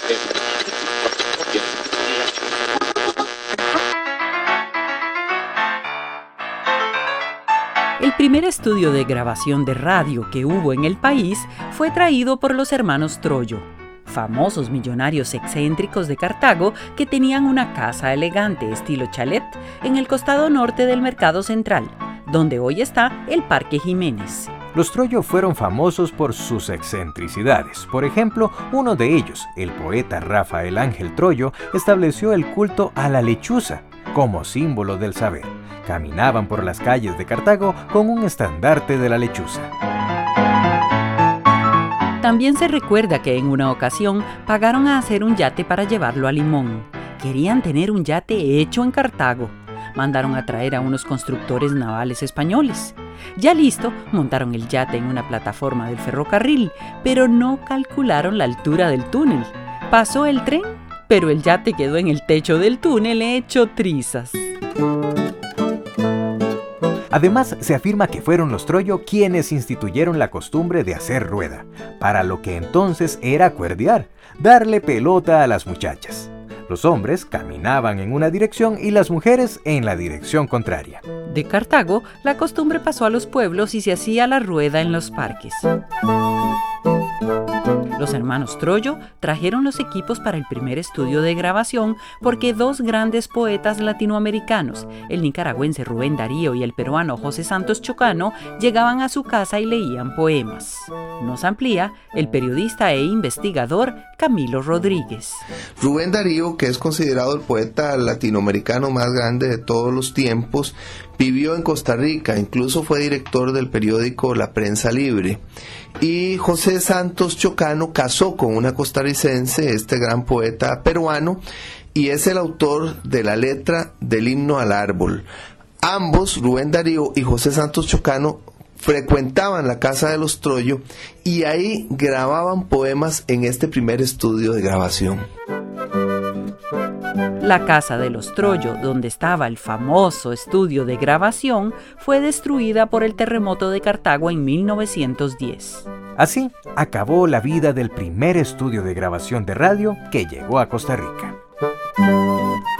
El primer estudio de grabación de radio que hubo en el país fue traído por los hermanos Troyo, famosos millonarios excéntricos de Cartago que tenían una casa elegante estilo chalet en el costado norte del Mercado Central, donde hoy está el Parque Jiménez. Los Troyo fueron famosos por sus excentricidades. Por ejemplo, uno de ellos, el poeta Rafael Ángel Troyo, estableció el culto a la lechuza como símbolo del saber. Caminaban por las calles de Cartago con un estandarte de la lechuza. También se recuerda que en una ocasión pagaron a hacer un yate para llevarlo a Limón. Querían tener un yate hecho en Cartago. Mandaron a traer a unos constructores navales españoles. Ya listo, montaron el yate en una plataforma del ferrocarril, pero no calcularon la altura del túnel. Pasó el tren, pero el yate quedó en el techo del túnel hecho trizas. Además, se afirma que fueron los Troyo quienes instituyeron la costumbre de hacer rueda, para lo que entonces era cuerdear, darle pelota a las muchachas. Los hombres caminaban en una dirección y las mujeres en la dirección contraria. De Cartago, la costumbre pasó a los pueblos y se hacía la rueda en los parques. Los hermanos Troyo trajeron los equipos para el primer estudio de grabación porque dos grandes poetas latinoamericanos, el nicaragüense Rubén Darío y el peruano José Santos Chocano, llegaban a su casa y leían poemas. Nos amplía el periodista e investigador Camilo Rodríguez. Rubén Darío, que es considerado el poeta latinoamericano más grande de todos los tiempos, vivió en Costa Rica, incluso fue director del periódico La Prensa Libre. Y José Santos Chocano casó con una costarricense, este gran poeta peruano, y es el autor de la letra del himno al árbol. Ambos, Rubén Darío y José Santos Chocano, frecuentaban la casa de los Troyo y ahí grababan poemas en este primer estudio de grabación. La casa de los Troyo, donde estaba el famoso estudio de grabación, fue destruida por el terremoto de Cartago en 1910. Así acabó la vida del primer estudio de grabación de radio que llegó a Costa Rica.